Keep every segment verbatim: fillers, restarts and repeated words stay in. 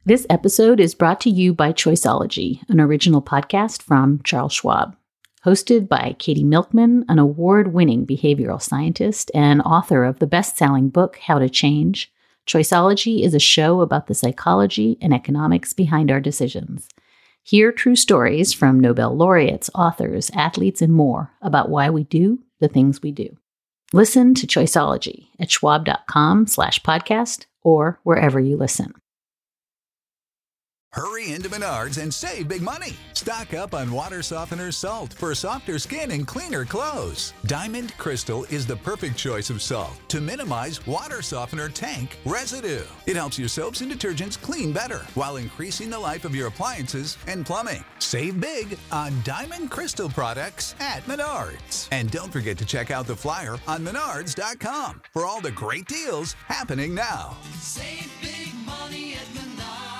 This episode is brought to you by Choiceology, an original podcast from Charles Schwab. Hosted by Katie Milkman, an award-winning behavioral scientist and author of the best-selling book, How to Change, Choiceology is a show about the psychology and economics behind our decisions. Hear true stories from Nobel laureates, authors, athletes, and more about why we do the things we do. Listen to Choiceology at schwab.com slash podcast or wherever you listen. Hurry into Menards and save big money. Stock up on water softener salt for softer skin and cleaner clothes. Diamond Crystal is the perfect choice of salt to minimize water softener tank residue. It helps your soaps and detergents clean better while increasing the life of your appliances and plumbing. Save big on Diamond Crystal products at Menards. And don't forget to check out the flyer on menards dot com for all the great deals happening now. Save big money at Menards.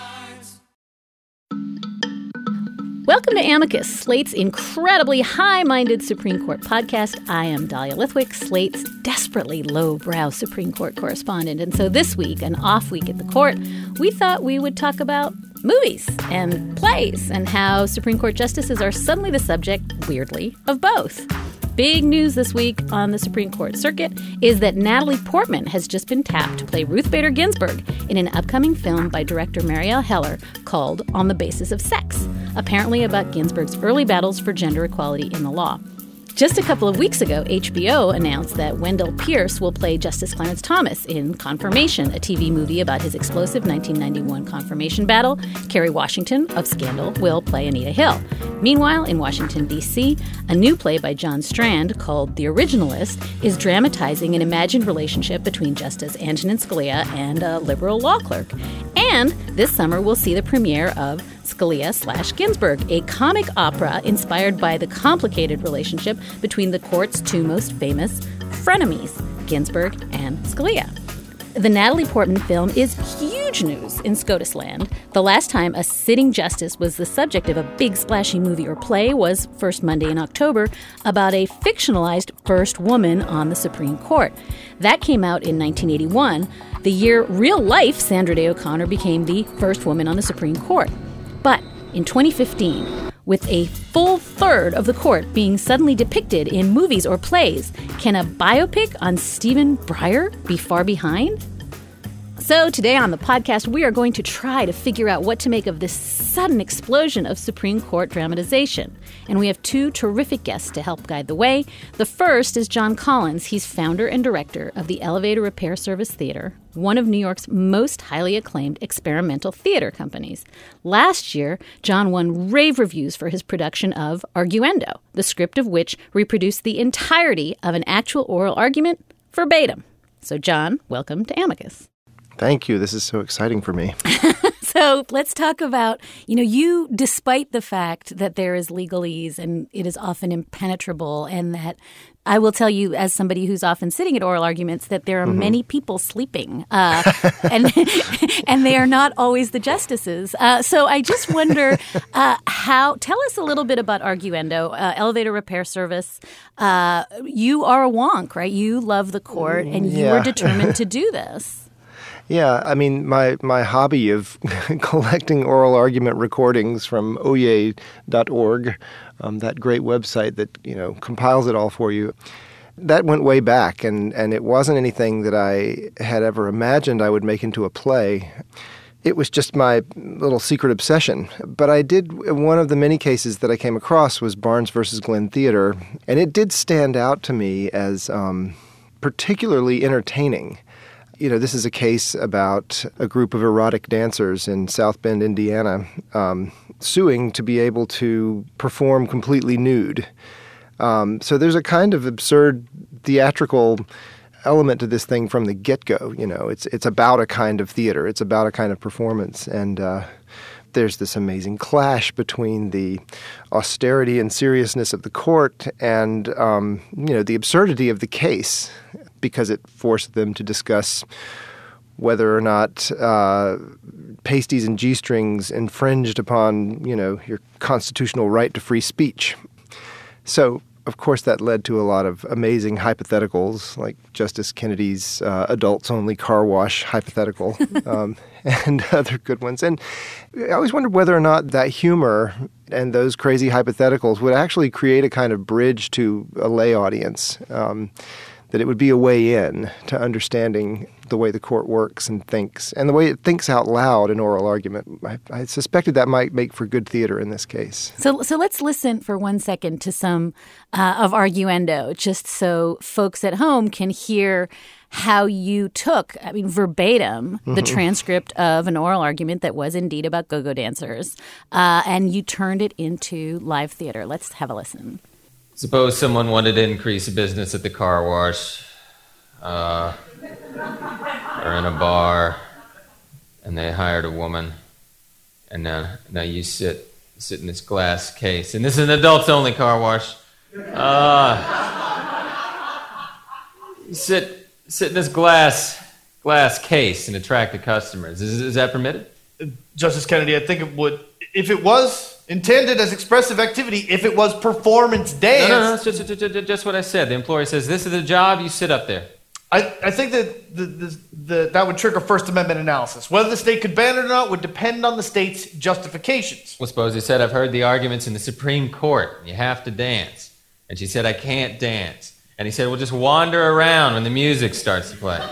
Welcome to Amicus, Slate's incredibly high-minded Supreme Court podcast. I am Dahlia Lithwick, Slate's desperately low-brow Supreme Court correspondent. And so this week, an off week at the court, we thought we would talk about movies and plays and how Supreme Court justices are suddenly the subject, weirdly, of both. Big news this week on the Supreme Court circuit is that Natalie Portman has just been tapped to play Ruth Bader Ginsburg in an upcoming film by director Marielle Heller called On the Basis of Sex, apparently about Ginsburg's early battles for gender equality in the law. Just a couple of weeks ago, H B O announced that Wendell Pierce will play Justice Clarence Thomas in Confirmation, a T V movie about his explosive nineteen ninety-one confirmation battle. Kerry Washington of Scandal will play Anita Hill. Meanwhile, in Washington, D C, a new play by John Strand called The Originalist is dramatizing an imagined relationship between Justice Antonin Scalia and a liberal law clerk. And this summer, we'll see the premiere of Scalia slash Ginsburg, a comic opera inspired by the complicated relationship between the court's two most famous frenemies, Ginsburg and Scalia. The Natalie Portman film is huge news in SCOTUS land. The last time a sitting justice was the subject of a big splashy movie or play was First Monday in October, about a fictionalized first woman on the Supreme Court. That came out in nineteen eighty-one, the year real-life Sandra Day O'Connor became the first woman on the Supreme Court. But in twenty fifteen, with a full third of the court being suddenly depicted in movies or plays, can a biopic on Stephen Breyer be far behind? So today on the podcast, we are going to try to figure out what to make of this sudden explosion of Supreme Court dramatization. And we have two terrific guests to help guide the way. The first is John Collins. He's founder and director of the Elevator Repair Service Theater, one of New York's most highly acclaimed experimental theater companies. Last year, John won rave reviews for his production of Arguendo, the script of which reproduced the entirety of an actual oral argument verbatim. So, John, welcome to Amicus. Thank you. This is so exciting for me. So let's talk about, you know, you, despite the fact that there is legalese and it is often impenetrable, and that I will tell you, as somebody who's often sitting at oral arguments, that there are mm-hmm. many people sleeping uh, and and they are not always the justices. Uh, so I just wonder uh, how, tell us a little bit about Arguendo, uh, Elevator Repair Service. Uh, you are a wonk, right? You love the court and you yeah. were determined to do this. Yeah, I mean, my, my hobby of collecting oral argument recordings from oye dot org, um, that great website that, you know, compiles it all for you, that went way back, and, and it wasn't anything that I had ever imagined I would make into a play. It was just my little secret obsession. But I did, one of the many cases that I came across was Barnes versus Glenn Theater, and it did stand out to me as um, particularly entertaining. You know, this is a case about a group of erotic dancers in South Bend, Indiana, um, suing to be able to perform completely nude. Um, so there's a kind of absurd theatrical element to this thing from the get-go. You know, it's it's about a kind of theater. It's about a kind of performance. And uh, there's this amazing clash between the austerity and seriousness of the court and, um, you know, the absurdity of the case, because it forced them to discuss whether or not uh, pasties and G-strings infringed upon, you know, your constitutional right to free speech. So of course, that led to a lot of amazing hypotheticals, like Justice Kennedy's uh, adults-only car wash hypothetical, um, and other good ones. And I always wondered whether or not that humor and those crazy hypotheticals would actually create a kind of bridge to a lay audience, um, that it would be a way in to understanding the way the court works and thinks, and the way it thinks out loud in oral argument. I, I suspected that might make for good theater in this case. So so let's listen for one second to some uh, of Arguendo, just so folks at home can hear how you took, I mean, verbatim, the mm-hmm. transcript of an oral argument that was indeed about go-go dancers, uh, and you turned it into live theater. Let's have a listen. Suppose someone wanted to increase business at the car wash, uh, or in a bar, and they hired a woman, and now, now you sit sit in this glass case, and this is an adults-only car wash. Uh, you sit sit in this glass glass case and attract the customers. Is, is that permitted? Justice Kennedy, I think it would, if it was intended as expressive activity, if it was performance dance. No, no, no, it's just, just, just, just what I said. The employer says, this is the job, you sit up there. I, I think that the, the, the, that would trigger First Amendment analysis. Whether the state could ban it or not would depend on the state's justifications. Well, suppose he said, I've heard the arguments in the Supreme Court. You have to dance. And she said, I can't dance. And he said, well, just wander around when the music starts to play.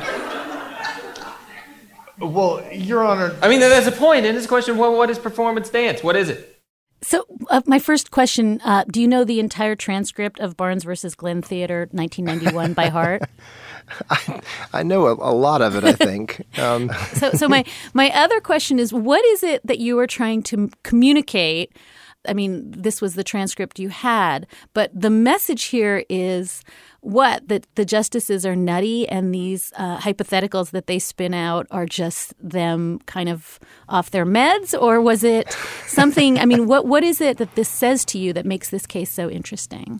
Well, Your Honor... I mean, that's the point. In this question, well, what is performance dance? What is it? So uh, my first question, uh, do you know the entire transcript of Barnes versus Glenn Theater, nineteen ninety-one, by heart? I, I know a, a lot of it, I think. Um. so so my, my other question is, what is it that you were trying to communicate? I mean, this was the transcript you had, but the message here is what? That the justices are nutty and these uh, hypotheticals that they spin out are just them kind of off their meds? Or was it something, I mean, what what is it that this says to you that makes this case so interesting?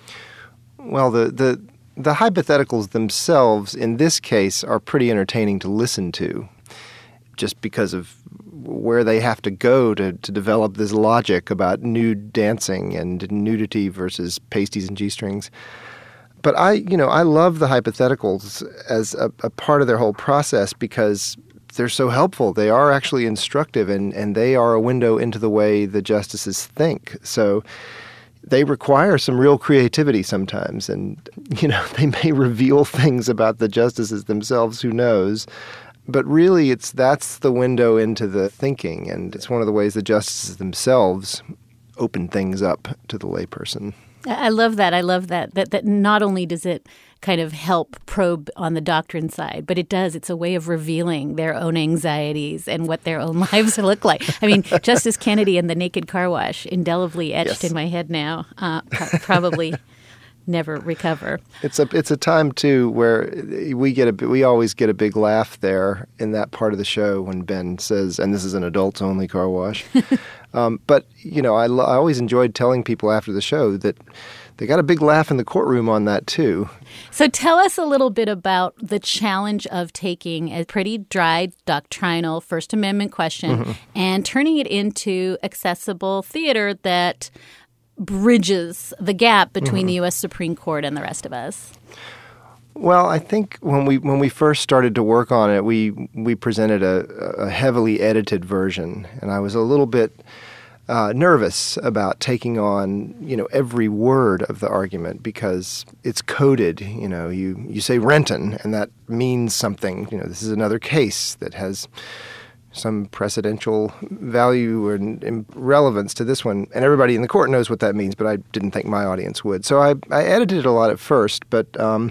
Well, the, the, the hypotheticals themselves in this case are pretty entertaining to listen to, just because of where they have to go to, to develop this logic about nude dancing and nudity versus pasties and G-strings. But I, you know, I love the hypotheticals as a, a part of their whole process because they're so helpful. They are actually instructive, and, and they are a window into the way the justices think. So they require some real creativity sometimes, and, you know, they may reveal things about the justices themselves, who knows. But really, it's that's the window into the thinking, and it's one of the ways the justices themselves open things up to the layperson. I love that. I love that. That that not only does it kind of help probe on the doctrine side, but it does. It's a way of revealing their own anxieties and what their own lives look like. I mean, Justice Kennedy and the naked car wash, indelibly etched yes. in my head now, uh, probably never recover. It's a it's a time too where we get a we always get a big laugh there in that part of the show when Ben says, "And this is an adults only car wash." um, but you know, I, lo- I always enjoyed telling people after the show that they got a big laugh in the courtroom on that too. So tell us a little bit about the challenge of taking a pretty dry doctrinal First Amendment question mm-hmm. and turning it into accessible theater that bridges the gap between mm-hmm. the U S Supreme Court and the rest of us. Well, I think when we when we first started to work on it, we we presented a, a heavily edited version, and I was a little bit uh, nervous about taking on, you know, every word of the argument because it's coded. You know, you you say Renton, and that means something. You know, this is another case that has some precedential value and relevance to this one. And everybody in the court knows what that means, but I didn't think my audience would. So I, I edited it a lot at first, but, um,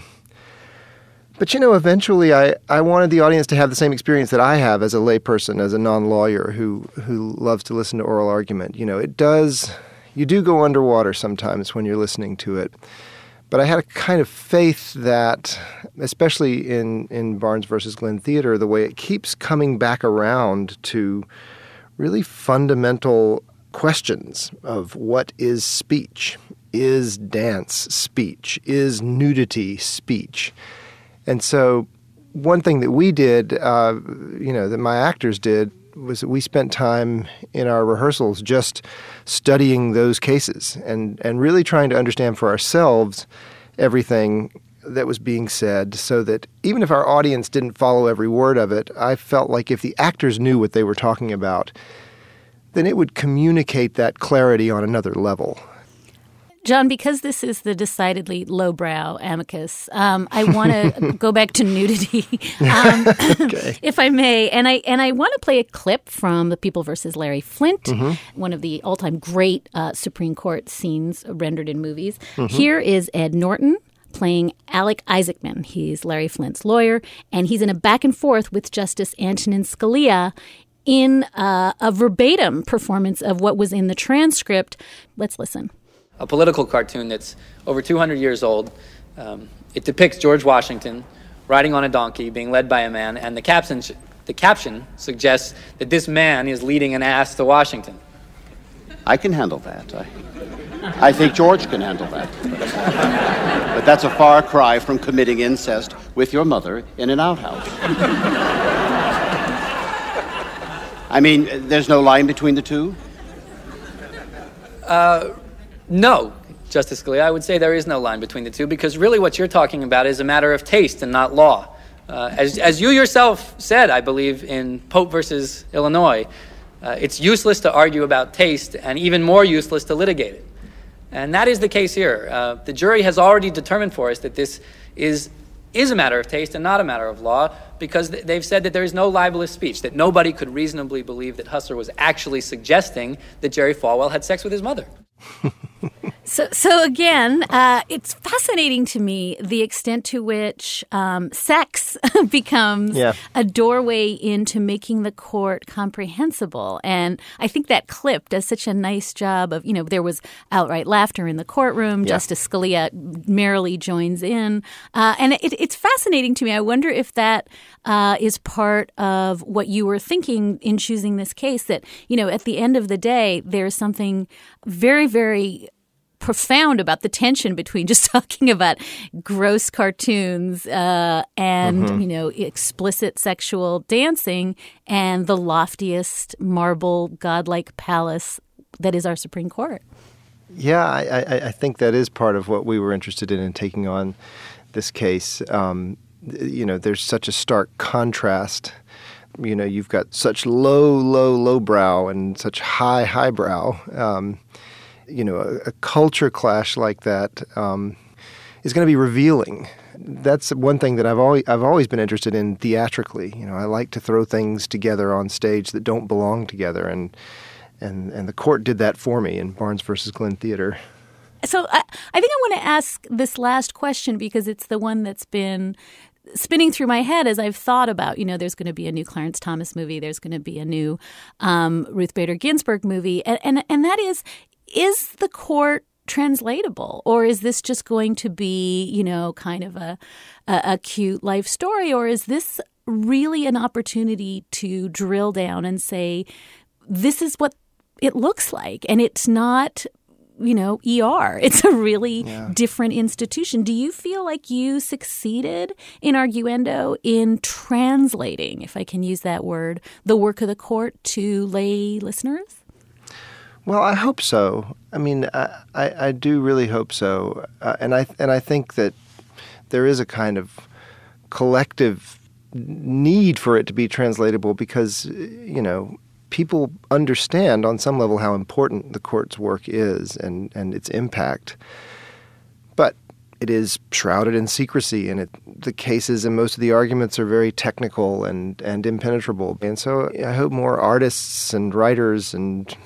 but you know, eventually I, I wanted the audience to have the same experience that I have as a layperson, as a non-lawyer who, who loves to listen to oral argument. You know, it does, you do go underwater sometimes when you're listening to it. But I had a kind of faith that, especially in, in Barnes versus Glenn Theater, the way it keeps coming back around to really fundamental questions of what is speech? Is dance speech? Is nudity speech? And so one thing that we did, uh, you know, that my actors did, was that we spent time in our rehearsals just studying those cases and, and really trying to understand for ourselves everything that was being said, so that even if our audience didn't follow every word of it, I felt like if the actors knew what they were talking about, then it would communicate that clarity on another level. John, because this is the decidedly lowbrow amicus, um, I want to go back to nudity, um, Okay. if I may, and I and I want to play a clip from The People versus Larry Flynt, mm-hmm. one of the all-time great uh, Supreme Court scenes rendered in movies. Mm-hmm. Here is Ed Norton playing Alec Isaacman. He's Larry Flynt's lawyer, and he's in a back and forth with Justice Antonin Scalia in uh, a verbatim performance of what was in the transcript. Let's listen. A political cartoon that's over two hundred years old. Um, it depicts George Washington riding on a donkey, being led by a man, and the caption, the caption suggests that this man is leading an ass to Washington. I can handle that. I, I think George can handle that. But that's a far cry from committing incest with your mother in an outhouse. I mean, there's no line between the two? Uh... No, Justice Scalia, I would say there is no line between the two, because really what you're talking about is a matter of taste and not law. Uh, as, as you yourself said, I believe, in Pope versus Illinois, uh, it's useless to argue about taste and even more useless to litigate it. And that is the case here. Uh, the jury has already determined for us that this is, is a matter of taste and not a matter of law, because th- they've said that there is no libelous speech, that nobody could reasonably believe that Hustler was actually suggesting that Jerry Falwell had sex with his mother. So, so again, uh, it's fascinating to me the extent to which um, sex becomes yeah. a doorway into making the court comprehensible. And I think that clip does such a nice job of, you know, there was outright laughter in the courtroom. Yeah. Justice Scalia merrily joins in. Uh, and it, it's fascinating to me. I wonder if that uh, is part of what you were thinking in choosing this case, that, you know, at the end of the day, there's something very, very profound about the tension between just talking about gross cartoons uh, and, mm-hmm. you know, explicit sexual dancing and the loftiest marble godlike palace that is our Supreme Court. Yeah, I, I, I think that is part of what we were interested in in taking on this case. Um, you know, there's such a stark contrast. You know, you've got such low, low, low brow and such high, high brow. Um, you know, a, a culture clash like that um, is going to be revealing. That's one thing that I've always I've always been interested in theatrically. You know, I like to throw things together on stage that don't belong together, and and and the court did that for me in Barnes versus Glenn Theater. So I, I think I want to ask this last question because it's the one that's been spinning through my head as I've thought about, you know, there's going to be a new Clarence Thomas movie, there's going to be a new um, Ruth Bader Ginsburg movie, and, and and that is, is the court translatable, or is this just going to be, you know, kind of a, a, a cute life story, or is this really an opportunity to drill down and say, this is what it looks like, and it's not, you know, E R. It's a really yeah. different institution. Do you feel like you succeeded in Arguendo in translating, if I can use that word, the work of the court to lay listeners? Well, I hope so. I mean, I, I, I do really hope so. Uh, and I and I think that there is a kind of collective need for it to be translatable because, you know, people understand on some level how important the court's work is and, and its impact. But it is shrouded in secrecy, and it, the cases and most of the arguments are very technical and, and impenetrable. And so I hope more artists and writers and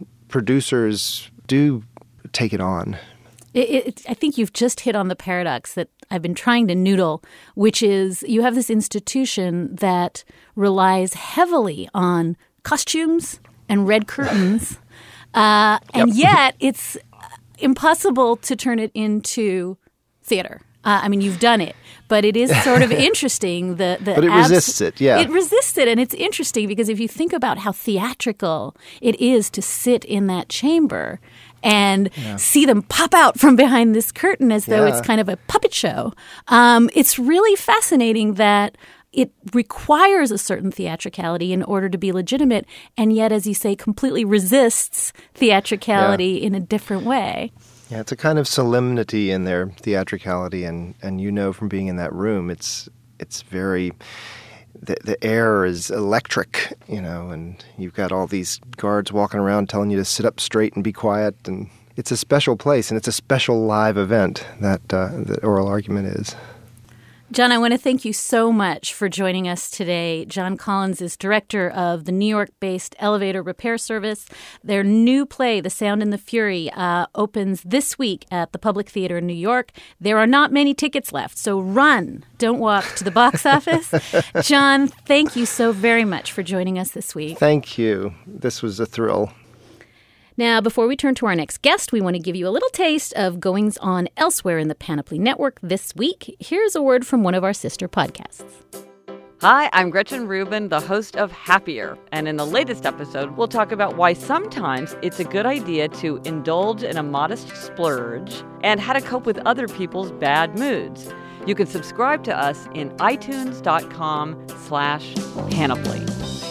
producers do take it on. It, it, I think you've just hit on the paradox that I've been trying to noodle, which is you have this institution that relies heavily on costumes and red curtains, uh, and yep. yet it's impossible to turn it into theater. Uh, I mean, you've done it, but it is sort of interesting. The, the but it abs- resists it, yeah. It resists it, and it's interesting because if you think about how theatrical it is to sit in that chamber and yeah. see them pop out from behind this curtain as though yeah. it's kind of a puppet show, um, it's really fascinating that it requires a certain theatricality in order to be legitimate, and yet, as you say, completely resists theatricality yeah. in a different way. Yeah, it's a kind of solemnity in their theatricality, and, and you know from being in that room, it's it's very... The, the air is electric, you know, and you've got all these guards walking around telling you to sit up straight and be quiet, and it's a special place, and it's a special live event that uh, that oral argument is. John, I want to thank you so much for joining us today. John Collins is director of the New York-based Elevator Repair Service. Their new play, The Sound and the Fury, uh, opens this week at the Public Theater in New York. There are not many tickets left, so run. Don't walk to the box office. John, thank you so very much for joining us this week. Thank you. This was a thrill. Now, before we turn to our next guest, we want to give you a little taste of goings on elsewhere in the Panoply Network this week. Here's a word from one of our sister podcasts. Hi, I'm Gretchen Rubin, the host of Happier. And in the latest episode, we'll talk about why sometimes it's a good idea to indulge in a modest splurge and how to cope with other people's bad moods. You can subscribe to us in itunes.com slash panoply.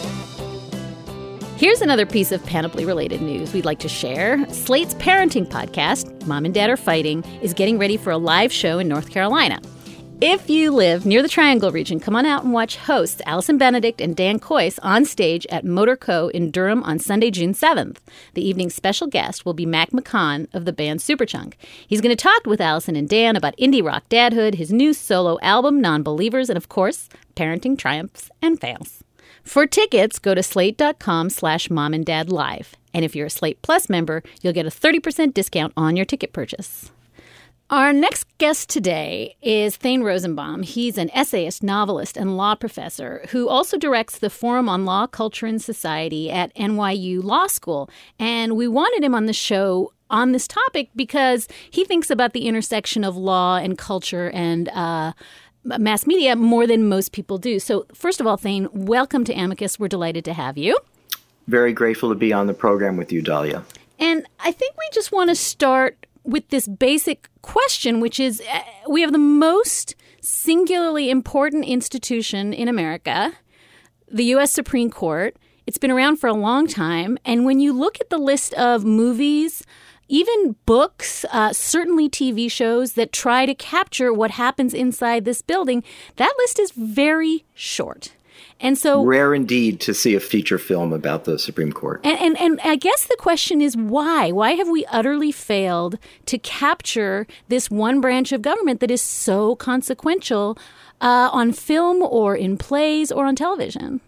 Here's another piece of Panoply-related news we'd like to share. Slate's parenting podcast, Mom and Dad Are Fighting, is getting ready for a live show in North Carolina. If you live near the Triangle region, come on out and watch hosts Allison Benedict and Dan Kois on stage at Motor Co. in Durham on Sunday, June seventh. The evening's special guest will be Mac McCaughan of the band Superchunk. He's going to talk with Allison and Dan about indie rock dadhood, his new solo album, Non-Believers, and, of course, parenting triumphs and fails. For tickets, go to slate.com slash mom and dad live. And if you're a Slate Plus member, you'll get a thirty percent discount on your ticket purchase. Our next guest today is Thane Rosenbaum. He's an essayist, novelist, and law professor who also directs the Forum on Law, Culture, and Society at N Y U Law School. And we wanted him on the show on this topic because he thinks about the intersection of law and culture and uh mass media more than most people do. So first of all, Thane, welcome to Amicus. We're delighted to have you. Very grateful to be on the program with you, Dahlia. And I think we just want to start with this basic question, which is uh, we have the most singularly important institution in America, the U S Supreme Court. It's been around for a long time. And when you look at the list of movies, even books, uh, certainly T V shows that try to capture what happens inside this building, that list is very short. And so rare indeed to see a feature film about the Supreme Court. And, and, and I guess the question is why? Why have we utterly failed to capture this one branch of government that is so consequential uh, on film or in plays or on television?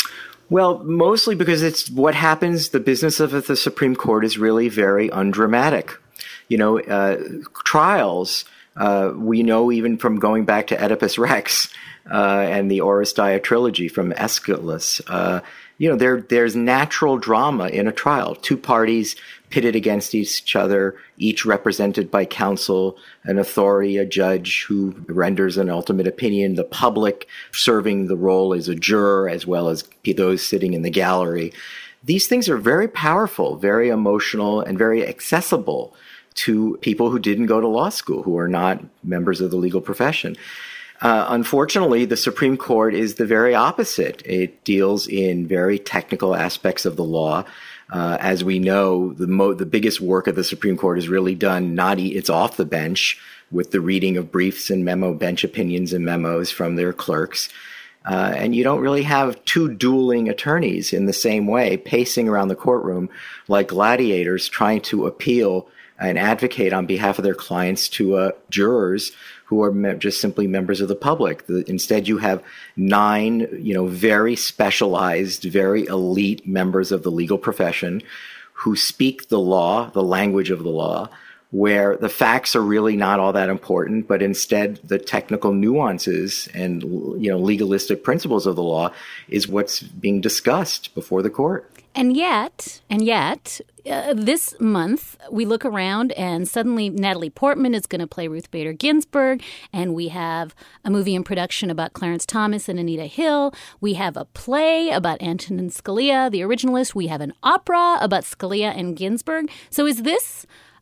Well, mostly because it's what happens. The business of the Supreme Court is really very undramatic. You know, uh, trials, uh, we know even from going back to Oedipus Rex uh, and the Oresteia trilogy from Aeschylus, uh, you know, there there's natural drama in a trial. Two parties pitted against each other, each represented by counsel, an authority, a judge who renders an ultimate opinion, the public serving the role as a juror, as well as those sitting in the gallery. These things are very powerful, very emotional, and very accessible to people who didn't go to law school, who are not members of the legal profession. Uh, unfortunately, the Supreme Court is the very opposite. It deals in very technical aspects of the law. Uh, as we know, the mo- the biggest work of the Supreme Court is really done not e- it's off the bench with the reading of briefs and memo bench opinions and memos from their clerks. Uh, and you don't really have two dueling attorneys in the same way pacing around the courtroom like gladiators trying to appeal and advocate on behalf of their clients to uh, jurors who are me- just simply members of the public. The, instead, you have nine, you know, very specialized, very elite members of the legal profession who speak the law, the language of the law, where the facts are really not all that important, but instead the technical nuances and, you know, legalistic principles of the law is what's being discussed before the court. And yet, and yet, uh, this month we look around and suddenly Natalie Portman is going to play Ruth Bader Ginsburg, and we have a movie in production about Clarence Thomas and Anita Hill. We have a play about Antonin Scalia, the originalist. We have an opera about Scalia and Ginsburg. So is this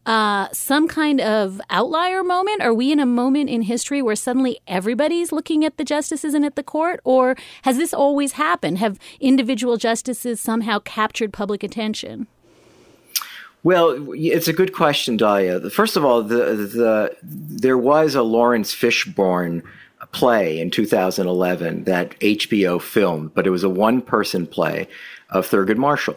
uh, some kind of outlier moment? Are we in a moment in history where suddenly everybody's looking at the justices and at the court? Or has this always happened? Have individual justices somehow captured public attention? Well, it's a good question, Dahlia. First of all, the, the there was a Lawrence Fishburne play in two thousand eleven that H B O filmed, but it was a one-person play of Thurgood Marshall.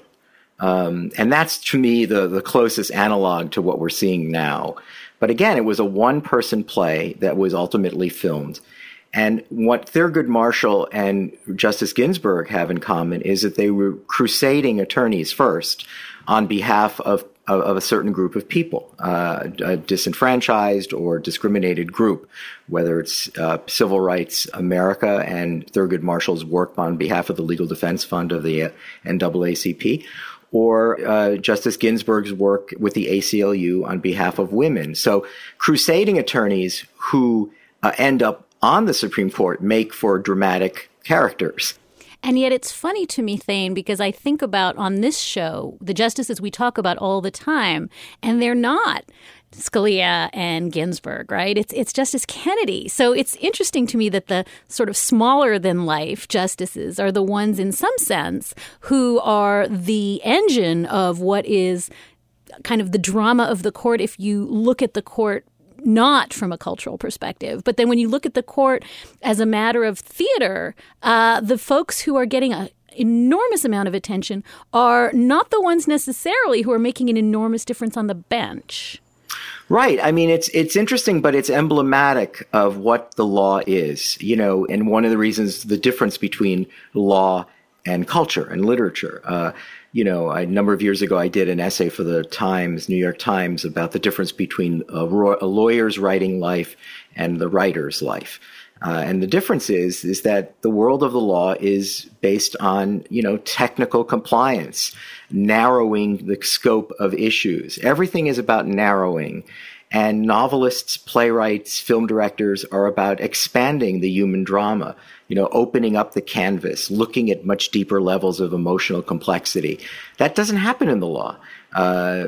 Um, and that's, to me, the, the closest analog to what we're seeing now. But again, it was a one-person play that was ultimately filmed. And what Thurgood Marshall and Justice Ginsburg have in common is that they were crusading attorneys first on behalf of, of, of a certain group of people, uh, a disenfranchised or discriminated group, whether it's uh, Civil Rights America and Thurgood Marshall's work on behalf of the Legal Defense Fund of the N double A C P, or uh, Justice Ginsburg's work with the A C L U on behalf of women. So crusading attorneys who uh, end up on the Supreme Court make for dramatic characters. And yet it's funny to me, Thane, because I think about on this show, the justices we talk about all the time, and they're not Scalia and Ginsburg, right? It's it's Justice Kennedy. So it's interesting to me that the sort of smaller than life justices are the ones in some sense who are the engine of what is kind of the drama of the court if you look at the court not from a cultural perspective. But then when you look at the court as a matter of theater, uh, the folks who are getting a enormous amount of attention are not the ones necessarily who are making an enormous difference on the bench. Right. I mean, it's it's interesting, but it's emblematic of what the law is, you know, and one of the reasons the difference between law and culture and literature. Uh, you know, a number of years ago, I did an essay for the Times, New York Times, about the difference between a, ro- a lawyer's writing life and the writer's life. Uh, and the difference is, is that the world of the law is based on, you know, technical compliance, narrowing the scope of issues. Everything is about narrowing. And novelists, playwrights, film directors are about expanding the human drama, you know, opening up the canvas, looking at much deeper levels of emotional complexity. That doesn't happen in the law. Uh,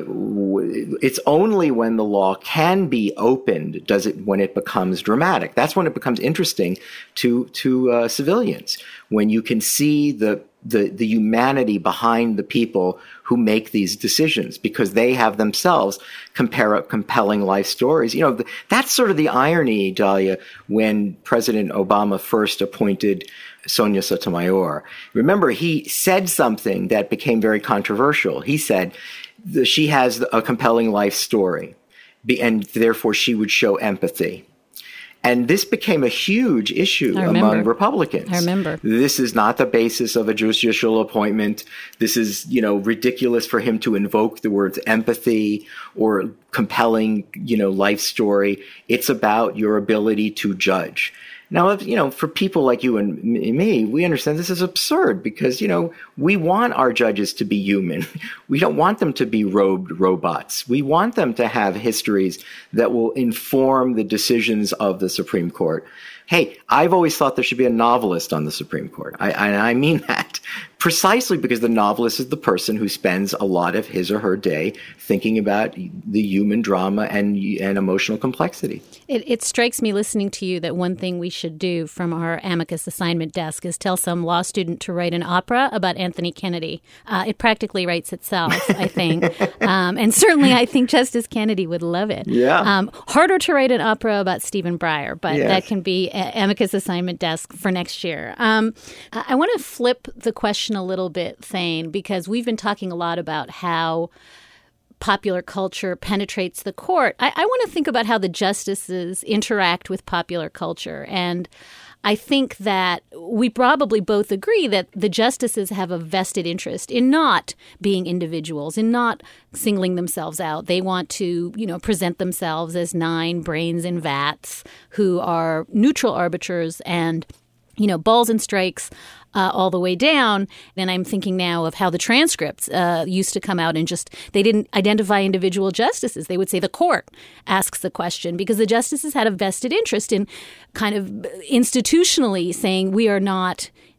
it's only when the law can be opened does it when it becomes dramatic. That's when it becomes interesting to to uh, civilians, when you can see the the the humanity behind the people who make these decisions, because they have themselves compare compelling life stories. You know, that's sort of the irony, Dahlia, when President Obama first appointed Sonia Sotomayor. Remember, he said something that became very controversial. He said she has a compelling life story, and therefore she would show empathy. And this became a huge issue among Republicans. I remember. This is not the basis of a judicial appointment. This is, you know, ridiculous for him to invoke the words empathy or compelling, you know, life story. It's about your ability to judge. Now, you know, for people like you and me, we understand this is absurd because, you know, we want our judges to be human. We don't want them to be robed robots. We want them to have histories that will inform the decisions of the Supreme Court. Hey, I've always thought there should be a novelist on the Supreme Court. I, I, I mean that precisely because the novelist is the person who spends a lot of his or her day thinking about the human drama and, and emotional complexity. It, it strikes me listening to you that one thing we should do from our amicus assignment desk is tell some law student to write an opera about Anthony Kennedy. Uh, it practically writes itself, I think. um, and certainly I think Justice Kennedy would love it. Yeah. Um, harder to write an opera about Stephen Breyer, but yes. that can be a- amicus assignment desk for next year. Um, I, I want to flip the question a little bit, Thane, because we've been talking a lot about how popular culture penetrates the court. I, I want to think about how the justices interact with popular culture. And I think that we probably both agree that the justices have a vested interest in not being individuals, in not singling themselves out. They want to, you know, present themselves as nine brains in vats who are neutral arbiters and, you know, balls and strikes Uh, all the way down. And I'm thinking now of how the transcripts uh, used to come out and just, they didn't identify individual justices. They would say the court asks the question because the justices had a vested interest in kind of institutionally saying we are not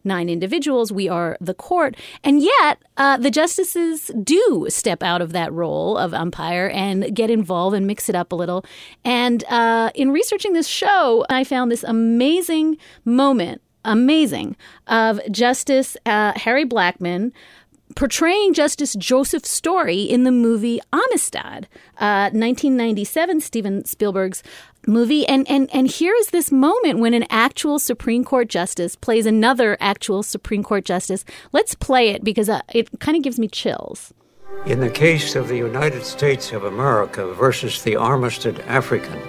nine individuals. We are the court. And yet uh, the justices do step out of that role of umpire and get involved and mix it up a little. And uh, in researching this show, I found this amazing moment, amazing, of Justice uh, Harry Blackmun portraying Justice Joseph Story in the movie Amistad, uh, nineteen ninety-seven, Steven Spielberg's movie. And, and, and here is this moment when an actual Supreme Court justice plays another actual Supreme Court justice. Let's play it because uh, it kind of gives me chills. In the case of the United States of America versus the Armistead Africans,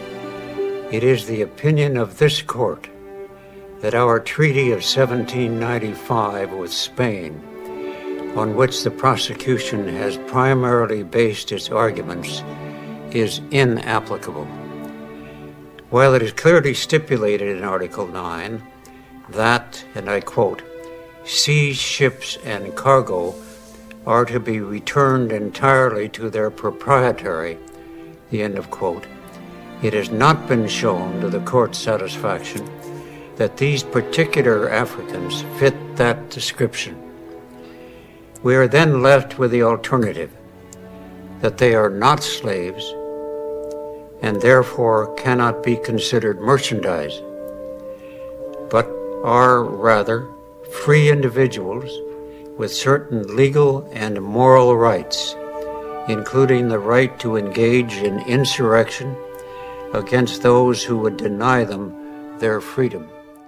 it is the opinion of this court that our Treaty of seventeen ninety-five with Spain, on which the prosecution has primarily based its arguments, is inapplicable. While it is clearly stipulated in Article nine that, and I quote, sea, ships, and cargo are to be returned entirely to their proprietary, the end of quote, it has not been shown to the court's satisfaction that these particular Africans fit that description. We are then left with the alternative, that they are not slaves and therefore cannot be considered merchandise, but are rather free individuals with certain legal and moral rights, including the right to engage in insurrection against those who would deny them their freedom.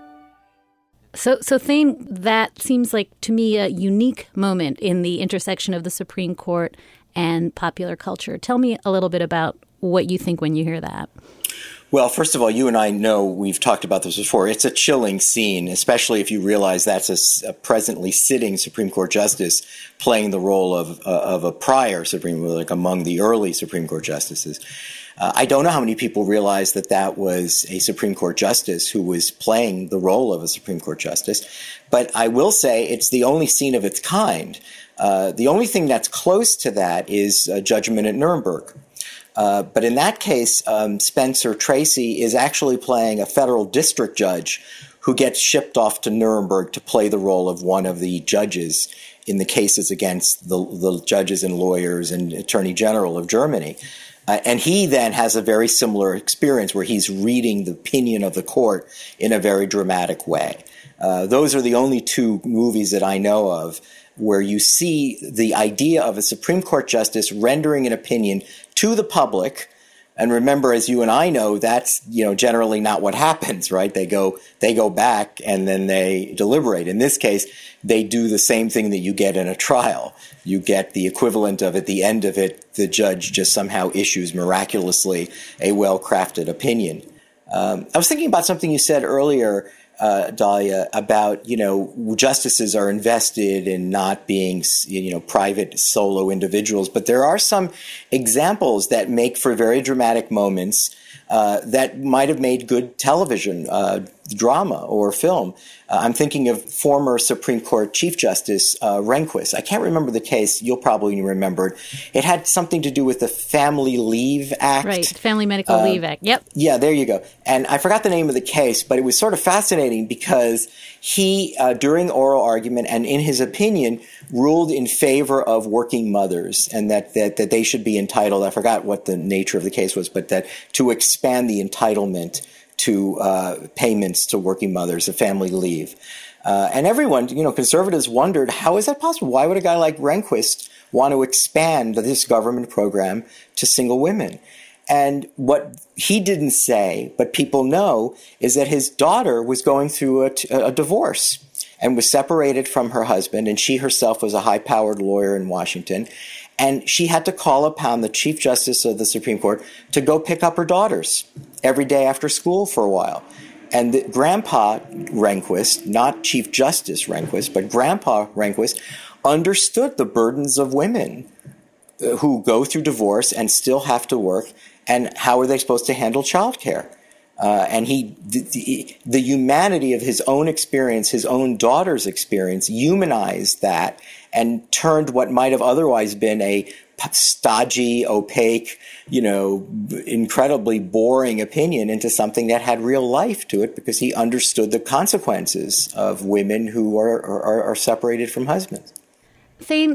So, so Thane, that seems like, to me, a unique moment in the intersection of the Supreme Court and popular culture. Tell me a little bit about what you think when you hear that. Well, first of all, you and I know we've talked about this before. It's a chilling scene, especially if you realize that's a, a presently sitting Supreme Court justice playing the role of uh, of a prior Supreme, like among the early Supreme Court justices. Uh, I don't know how many people realize that that was a Supreme Court justice who was playing the role of a Supreme Court justice. But I will say it's the only scene of its kind. Uh, the only thing that's close to that is a judgment at Nuremberg. Uh, but in that case, um, Spencer Tracy is actually playing a federal district judge who gets shipped off to Nuremberg to play the role of one of the judges in the cases against the, the judges and lawyers and attorney general of Germany. Uh, and he then has a very similar experience where he's reading the opinion of the court in a very dramatic way. Uh, those are the only two movies that I know of where you see the idea of a Supreme Court justice rendering an opinion to the public. And remember, as you and I know, that's, you know, generally not what happens, right? They go, they go back and then they deliberate. In this case, they do the same thing that you get in a trial. You get the equivalent of, at the end of it, the judge just somehow issues miraculously a well-crafted opinion. Um, I was thinking about something you said earlier, Uh, Dahlia, about, you know, justices are invested in not being, you know, private solo individuals. But there are some examples that make for very dramatic moments uh, that might have made good television, uh, drama or film. Uh, I'm thinking of former Supreme Court Chief Justice uh, Rehnquist. I can't remember the case. You'll probably remember it. It had something to do with the Family Leave Act. Right, Family Medical uh, Leave Act. Yep. Yeah, there you go. And I forgot the name of the case, but it was sort of fascinating because he, uh, during oral argument and in his opinion, ruled in favor of working mothers and that, that, that they should be entitled. I forgot what the nature of the case was, but that to expand the entitlement to uh, payments to working mothers, of family leave. Uh, and everyone, you know, conservatives wondered, how is that possible? Why would a guy like Rehnquist want to expand this government program to single women? And what he didn't say, but people know, is that his daughter was going through a, a divorce and was separated from her husband, and she herself was a high-powered lawyer in Washington. And she had to call upon the Chief Justice of the Supreme Court to go pick up her daughters every day after school for a while. And the, Grandpa Rehnquist, not Chief Justice Rehnquist, but Grandpa Rehnquist, understood the burdens of women who go through divorce and still have to work, and how are they supposed to handle childcare? Uh, and he, the, the humanity of his own experience, his own daughter's experience, humanized that and turned what might have otherwise been a stodgy, opaque, you know, incredibly boring opinion into something that had real life to it because he understood the consequences of women who are, are, are separated from husbands. Thane,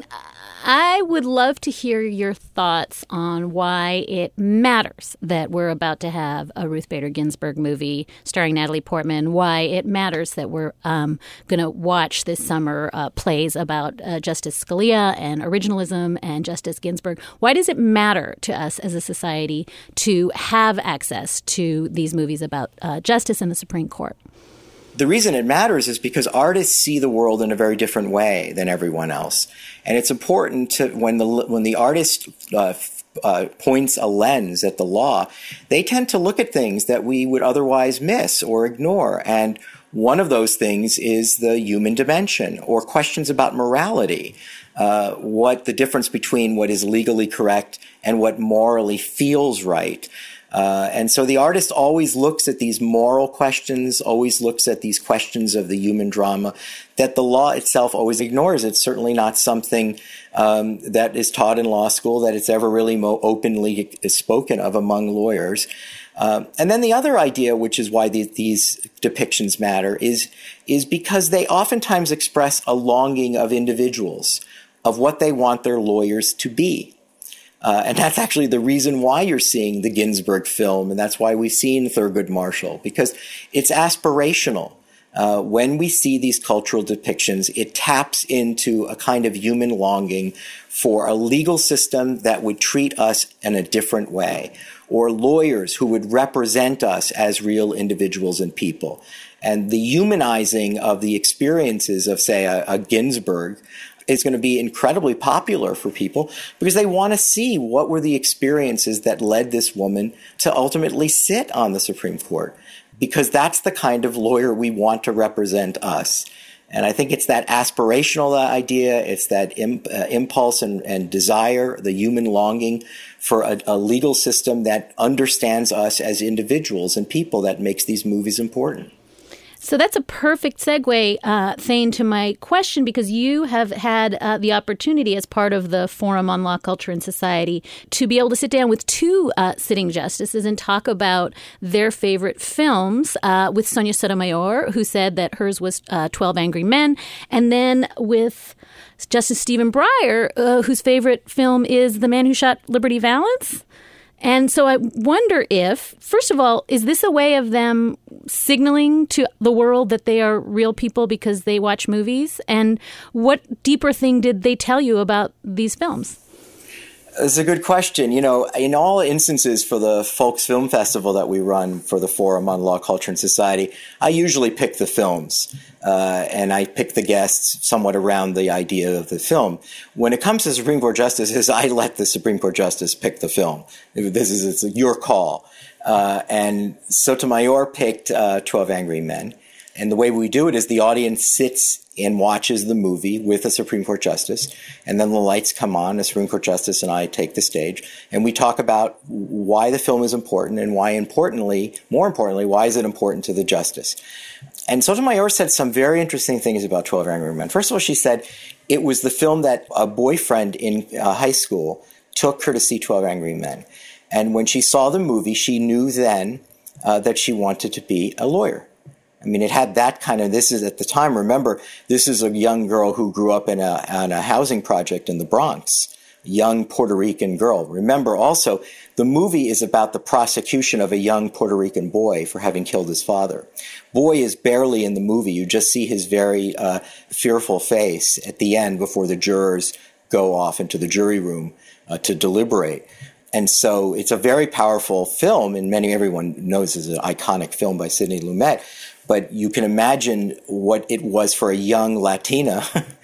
I would love to hear your thoughts on why it matters that we're about to have a Ruth Bader Ginsburg movie starring Natalie Portman, why it matters that we're um, going to watch this summer uh, plays about uh, Justice Scalia and originalism and Justice Ginsburg. Why does it matter to us as a society to have access to these movies about uh, justice in the Supreme Court? The reason it matters is because artists see the world in a very different way than everyone else. And it's important to, when the, when the artist uh, uh, points a lens at the law, they tend to look at things that we would otherwise miss or ignore. And one of those things is the human dimension or questions about morality. Uh, what the difference between what is legally correct and what morally feels right. Uh, and so the artist always looks at these moral questions, always looks at these questions of the human drama that the law itself always ignores. It's certainly not something um, that is taught in law school, that it's ever really mo- openly spoken of among lawyers. Um, and then the other idea, which is why the, these depictions matter, is, is because they oftentimes express a longing of individuals, of what they want their lawyers to be. Uh, and that's actually the reason why you're seeing the Ginsburg film, and that's why we've seen Thurgood Marshall, because it's aspirational. Uh, when we see these cultural depictions, it taps into a kind of human longing for a legal system that would treat us in a different way, or lawyers who would represent us as real individuals and people. And the humanizing of the experiences of, say, a, a Ginsburg is going to be incredibly popular for people because they want to see what were the experiences that led this woman to ultimately sit on the Supreme Court, because that's the kind of lawyer we want to represent us. And I think it's that aspirational idea, it's that imp, uh, impulse and, and desire, the human longing for a, a legal system that understands us as individuals and people that makes these movies important. So that's a perfect segue, uh, Thane, to my question, because you have had uh, the opportunity as part of the Forum on Law, Culture, and Society to be able to sit down with two uh, sitting justices and talk about their favorite films, uh, with Sonia Sotomayor, who said that hers was uh, twelve Angry Men, and then with Justice Stephen Breyer, uh, whose favorite film is The Man Who Shot Liberty Valance. And so I wonder if, first of all, is this a way of them signaling to the world that they are real people because they watch movies? And what deeper thing did they tell you about these films? It's a good question. You know, in all instances for the Folks Film Festival that we run for the Forum on Law, Culture, and Society, I usually pick the films, uh, and I pick the guests somewhat around the idea of the film. When it comes to Supreme Court justices, I let the Supreme Court justice pick the film. This is it's your call. Uh, and Sotomayor picked uh, twelve Angry Men. And the way we do it is the audience sits and watches the movie with a Supreme Court justice, and then the lights come on, a Supreme Court justice and I take the stage, and we talk about why the film is important and why importantly, more importantly, why is it important to the justice. And Sotomayor said some very interesting things about twelve Angry Men. First of all, she said it was the film that a boyfriend in uh, high school took her to see twelve Angry Men. And when she saw the movie, she knew then uh, that she wanted to be a lawyer. I mean, it had that kind of, this is at the time, remember, this is a young girl who grew up in a, on a housing project in the Bronx, a young Puerto Rican girl. Remember also, the movie is about the prosecution of a young Puerto Rican boy for having killed his father. Boy is barely in the movie. You just see his very uh, fearful face at the end before the jurors go off into the jury room uh, to deliberate. And so it's a very powerful film, and many, everyone knows it's an iconic film by Sidney Lumet. But you can imagine what it was for a young Latina,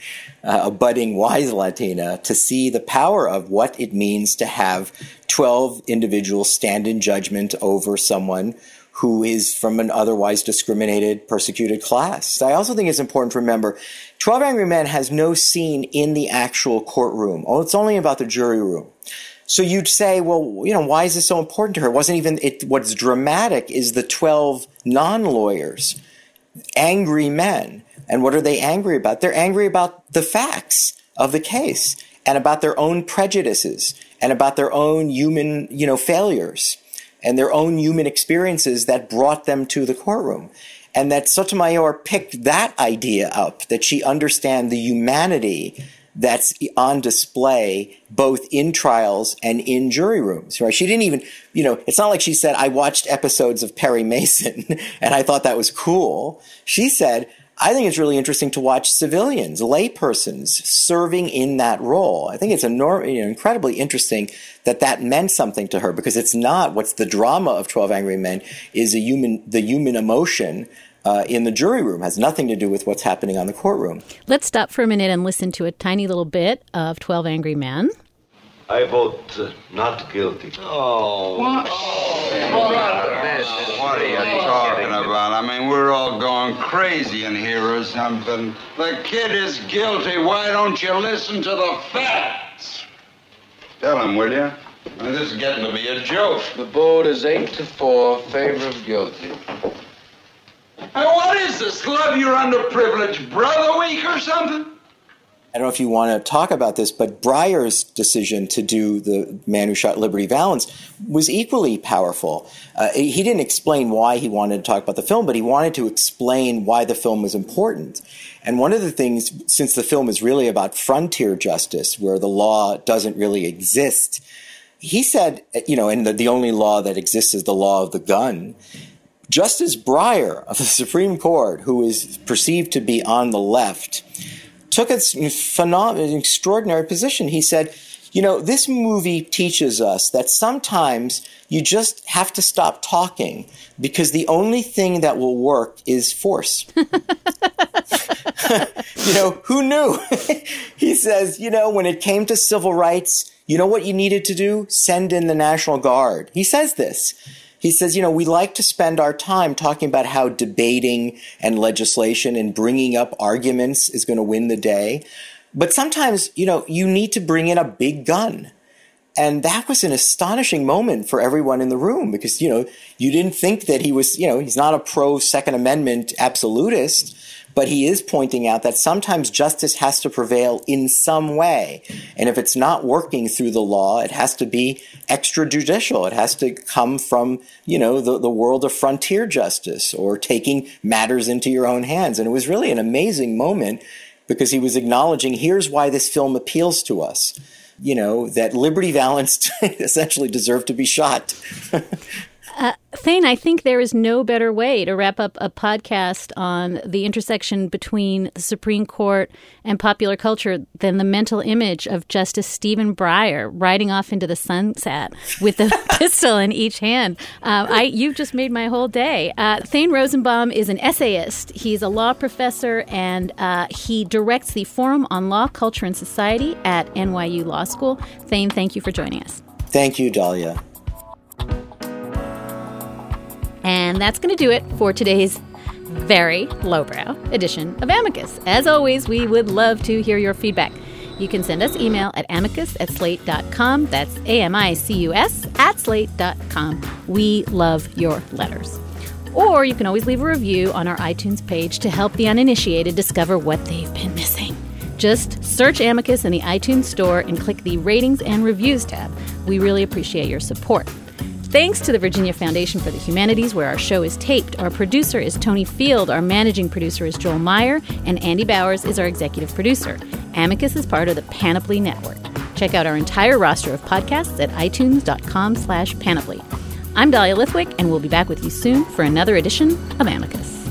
a budding wise Latina, to see the power of what it means to have twelve individuals stand in judgment over someone who is from an otherwise discriminated, persecuted class. I also think it's important to remember, twelve Angry Men has no scene in the actual courtroom. Oh, it's only about the jury room. So you'd say, well, you know, why is this so important to her? It wasn't even, it, what's dramatic is the twelve non-lawyers, angry men. And what are they angry about? They're angry about the facts of the case. and about their own prejudices and about their own human, you know, failures and their own human experiences that brought them to the courtroom. And that Sotomayor picked that idea up, that she understand the humanity that's on display both in trials and in jury rooms, right? She didn't even, you know, it's not like she said, I watched episodes of Perry Mason and I thought that was cool. She said, I think it's really interesting to watch civilians, laypersons serving in that role. I think it's enorm- you know, incredibly interesting that that meant something to her, because it's not what's the drama of twelve Angry Men is a human, the human emotion uh, in the jury room has nothing to do with what's happening on the courtroom. Let's stop for a minute and listen to a tiny little bit of twelve Angry Men. I vote uh, not guilty. Oh. What? Oh. What are you talking about? I mean, we're all going crazy in here or something. The kid is guilty. Why don't you listen to the facts? Tell him, will you? I mean, this is getting to be a joke. The vote is eight to four, favor of guilty. Hey, what is this? Love your underprivileged brother week or something? I don't know if you want to talk about this, but Breyer's decision to do The Man Who Shot Liberty Valance was equally powerful. Uh, he didn't explain why he wanted to talk about the film, but he wanted to explain why the film was important. And one of the things, since the film is really about frontier justice, where the law doesn't really exist, he said, you know, and the, the only law that exists is the law of the gun. Justice Breyer of the Supreme Court, who is perceived to be on the left, took a phenomenal, extraordinary position. He said, you know, this movie teaches us that sometimes you just have to stop talking because the only thing that will work is force. You know, who knew? He says, you know, when it came to civil rights, you know what you needed to do? Send in the National Guard. He says this. He says, you know, we like to spend our time talking about how debating and legislation and bringing up arguments is going to win the day. But sometimes, you know, you need to bring in a big gun. And that was an astonishing moment for everyone in the room because, you know, you didn't think that he was, you know, he's not a pro-Second Amendment absolutist, but he is pointing out that sometimes justice has to prevail in some way. And if it's not working through the law, it has to be extrajudicial. It has to come from, you know, the, the world of frontier justice or taking matters into your own hands. And it was really an amazing moment because he was acknowledging, here's why this film appeals to us. You know, that Liberty Valance essentially deserved to be shot. Uh, Thane, I think there is no better way to wrap up a podcast on the intersection between the Supreme Court and popular culture than the mental image of Justice Stephen Breyer riding off into the sunset with a pistol in each hand. Uh, I, you've just made my whole day. Uh, Thane Rosenbaum is an essayist. He's a law professor, and uh, he directs the Forum on Law, Culture, and Society at N Y U Law School. Thane, thank you for joining us. Thank you, Dahlia. And that's going to do it for today's very lowbrow edition of Amicus. As always, we would love to hear your feedback. You can send us email at amicus at slate dot com. That's A M I C U S at slate dot com. We love your letters. Or you can always leave a review on our iTunes page to help the uninitiated discover what they've been missing. Just search Amicus in the iTunes store and click the Ratings and Reviews tab. We really appreciate your support. Thanks to the Virginia Foundation for the Humanities, where our show is taped. Our producer is Tony Field, our managing producer is Joel Meyer, and Andy Bowers is our executive producer. Amicus is part of the Panoply Network. Check out our entire roster of podcasts at itunes dot com slash panoply. I'm Dahlia Lithwick, and we'll be back with you soon for another edition of Amicus.